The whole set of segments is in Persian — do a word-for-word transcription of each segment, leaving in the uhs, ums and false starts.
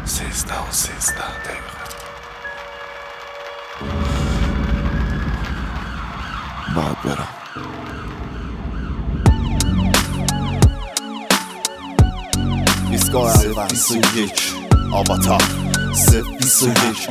سیزده و سیزده دقیقه باید برم. ایستگاه اول بیست و یک آواتار صفر بیست و یک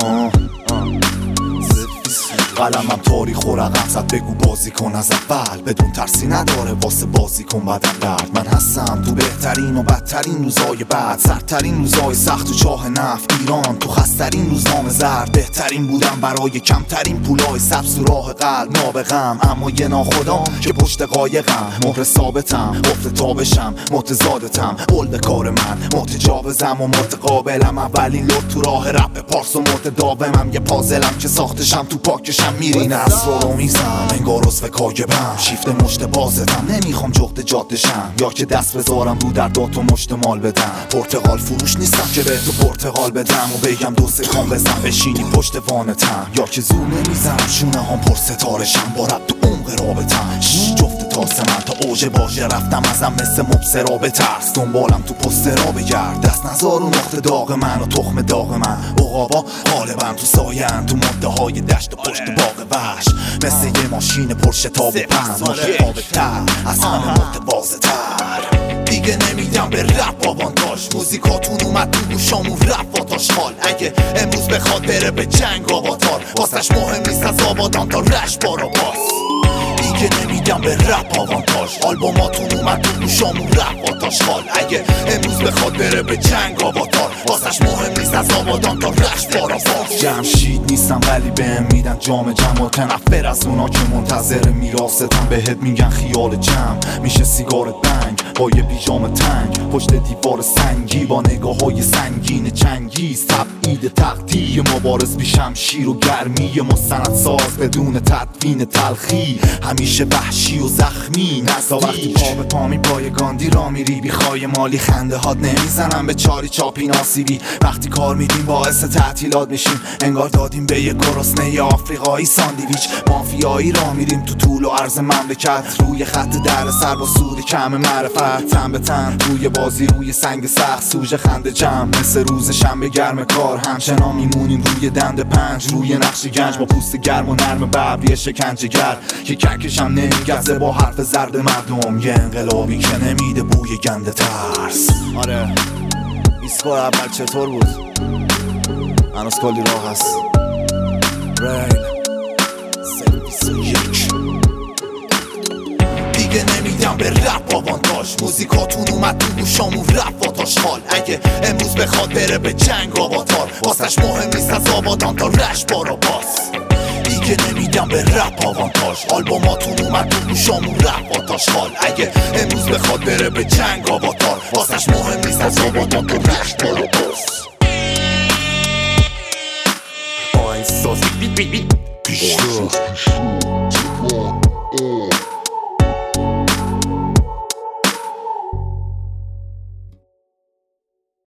قلمم تاریخ و رقم زد بگو بازی کن از اول بدون ترسی نداره واسه بازی کن بدن درد. من هستم تو بهترین و بدترین روزای بعد، سرترین روزای سخت و چاه نفت ایران، تو خسترین روزنامه زرد بهترین بودم برای کمترین پولای سبز و راه قلب نابغم، اما یه ناخدام که پشت قایقم، مهر ثابتم قفل تابشم متضادتم، بلد کار من متجاوزم و متقابلم، اولین لط تو راه رپ پارس و متداومم، یه پازلم که ساختشم تو پاکشم میرین اسرار رو میزم انگار عضو کاگبم، شیفت مشت بازتم نمیخوام جغد جادشم، یا که دست بذارم رو در داد و مشت مال بدم، پرتقال فروش نیستم که به تو پرتقال بدم و بگم دو سکان بزن بشینی پشت وانتم، یا که زور نمیزنم شونه هم پر ستارشم با رب تو عمق رابطم، جفت تاس من تا اوج باشه رفتم ازم مثل مبصرا به ترس، دنبالم تو پست را بگرد دست نزار و نقطه داغ من و تخم داغ من، عقابا غالبا تو ساین تو مده های دشت و پشت باغ وحش، مثل یه ماشین پرشتاب و پند متفاوت‌تر از همه متواضع‌تر، دیگه نمیدم به رپ آوانتاژ، موزیکاتون اومد تو گوشام و رپ واتاش خال، اگه امروز بخواد بره به جنگ آواتار واسش مهم نیست از آبادان تا رشت بارا باز، دیگه نمیدم به رپ آوانتاژ، آلبوماتون اومد تو گوشام و رپ واتاش خال، اگه امروز بخواد بره به جنگ آواتار واسش مهم نیست از آبادان تا رشت بارا باز، جمشید نیستم ولی بهم میدن جام جم و تنفر از اونا که منتظر میراستم، بهت میگن خیال جمع میشه سیگار بنگ با یه پیژام تنگ پشت دیوار سنگی با نگاه های سنگین چنگیز، تبعید تقدیر مبارز بی شمشیر و گرمی مستند ساز بدون تدوین تلخی، همیشه وحشی و زخمی نزا وقتی پا به پا می پای گاندی را میری بی خواهی مالی، خنده هات نمیزنم به چاری چاپی ناسیبی، وقتی کار میدیم باعث تعطیلات میشیم انگار دادیم به یه گرسنه آفریقایی ساندویچ، مافیایی را میریم تو طول و عرض مملکت، روی خط در سر با سود کم معرفت، تن به تن روی بازی روی سنگ سخت، سوژه خنده جمع مثل روز شنبه گرم کار، همچنان میمونیم روی دند پنج روی نقش گنج با پوست گرم و نرم ببری شکنجه گر که ککشم نمیگزه با حرف زرد مردم، یه انقلابی که نمیده بوی گنده ترس. آره ایستگاه اول چطور بود؟ هنوز کلی راه هست. ریل سرویس یک دیگه نمیدم به رپ آوانتاژ، موزیکاتون اومد تو گوشام و رپ واتاش خال، اگه امروز بخواد بره به جنگ آواتار واسش مهم نیست از آبادان تا رشت بارا باز، دیگه نمیدم به رپ آوانتاژ، آلبوماتون اومد تو گوشام و رپ واتاش خال، اگه امروز بخواد بره به جنگ آواتار واسش مهم نیست از آبادان تا رشت بارا باز. آهنگساز بیت بیت بیت بیشتر